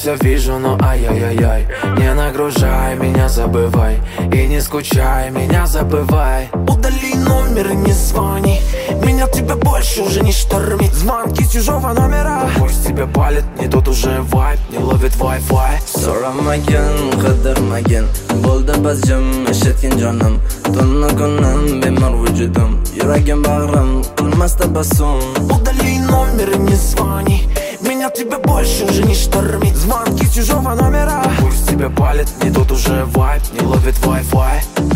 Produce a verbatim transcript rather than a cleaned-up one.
все вижу, но ай-яй-яй-яй. Не нагружай меня, забывай. И не скучай, меня забывай. Удали номер и не звони. Меня тебя больше уже не штормит. Звонки с чужого номера. Пусть тебя палит, не тот уже вайб. Не ловит Wi-Fi. So'ramagan, qidirmagan bo'ldi biz jim eshitgin jonim. Tunni kunim bemor vujudim. Yuragim bag'rim qilmas tabassum. Удали номер и не звони. Меня тебя больше уже не штормит. Звонки с чужого номера. Пусть тебя палит, не тот уже вайб. Не ловит Wi-Fi.